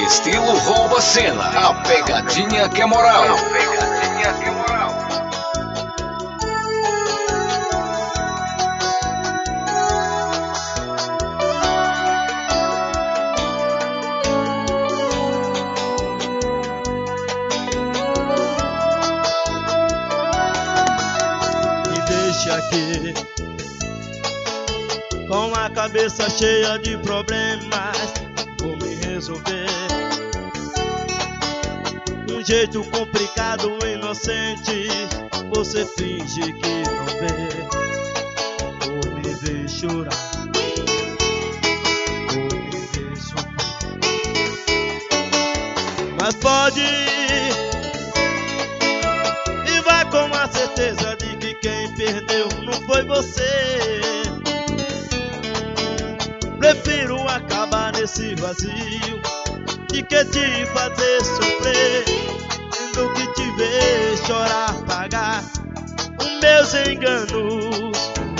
Estilo rouba cena, a pegadinha que é moral. A pegadinha que é moral. Me deixa aqui com a cabeça cheia de problemas, vou me resolver. Um jeito complicado, inocente, você finge que não vê. Vou me ver chorar, vou me ver sofrer. Mas pode ir e vá com a certeza de que quem perdeu não foi você. Prefiro acabar nesse vazio de que te fazer sofrer, do que te ver chorar, pagar os meus enganos.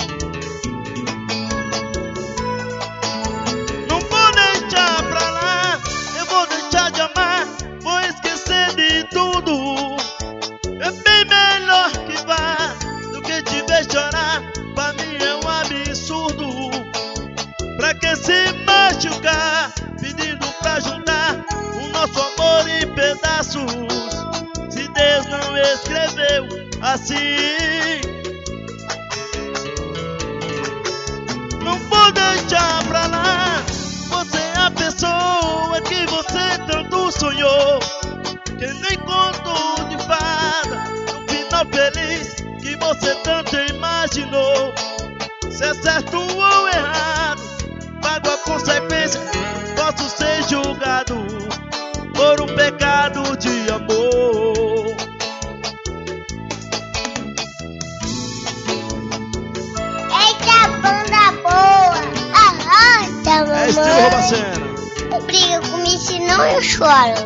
Não vou deixar pra lá, eu vou deixar de amar, vou esquecer de tudo. É bem melhor que vá do que te ver chorar, pra mim é um absurdo. Pra que se machucar, pedindo pra juntar o nosso amor em pedaços, se Deus não escreveu assim. Não vou deixar pra lá, você é a pessoa que você tanto sonhou, que nem conto de fada, no final feliz que você tanto imaginou. Se é certo ou errado, pago a consequência, posso ser julgado por um pecado de amor. Eita, banda boa! Arranja, mamãe! É estilo rouba cena. Briga comigo, senão eu choro.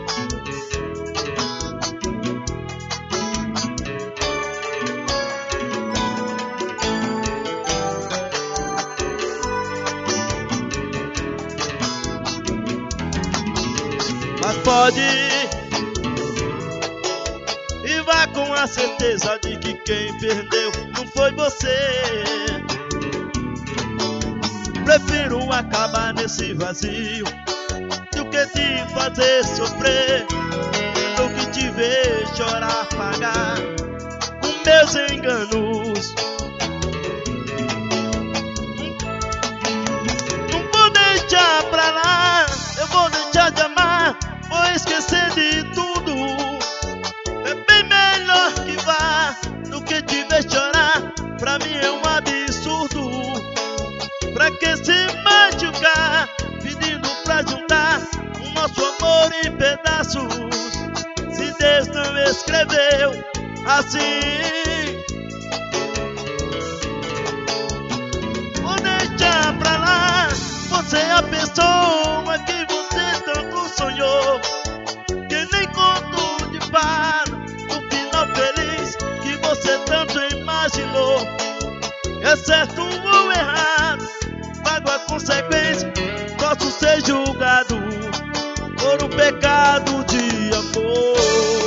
Mas pode ir e vá com a certeza de que quem perdeu não foi você. Prefiro acabar nesse vazio do que te fazer sofrer, do que te ver chorar, pagar com meus enganos. Não vou deixar pra lá, eu vou deixar de amar, vou esquecer de tudo. É bem melhor que vá do que te ver chorar, pra mim é um absurdo. Pra que se machucar, pedindo pra juntar o nosso amor em pedaços, se Deus não escreveu assim. Vou deixar pra lá, você é a pessoa que você tanto sonhou, que nem conto de fada, no final feliz que você tanto imaginou. É certo ou errado, pago a consequência, posso ser julgado por um pecado de amor.